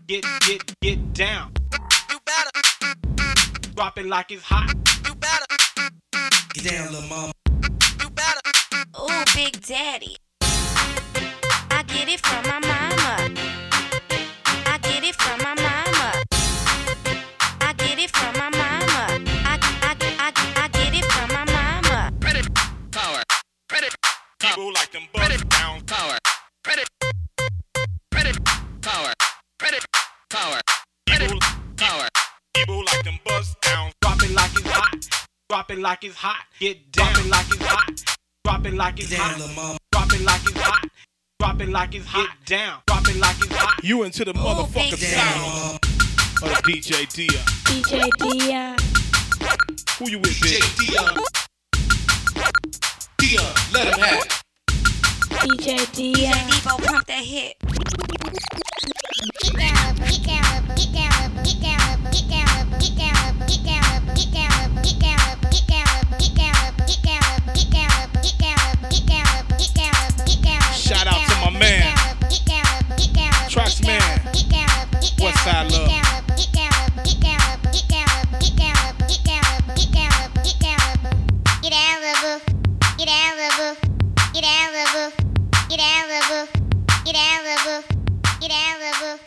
Get down. You better. Drop it like it's hot. You better. Get down, little mama. You better. Ooh, Big Daddy. I get it from my mama. I get it from my mama. I get it from my mama. I get it from my mama. Credit power. Credit power. People like them buzz down. Power. Credit. Credit power. Credit power. Credit power. People like them buzz down. Drop it like it's hot. Drop it like it's hot. Get down. Drop it like it's hot. Drop it like it's Get down, hot. little mama. Drop it like it's hot. Drop it like it's hot. Get down. Drop it like it's hot. You into the motherfucking Big Down, sound little mama. of DJ Dia. DJ Dia. Who you with, bitch? Dion, let him have it. DJ Dia. DJ Debo pump that hit. Shout out to my man, Tracks Man, Westside Love. Get down, little boo. Get down, little boo. Get down, little boo. Get down, little boo. Get down, little boo. Get down, little boo.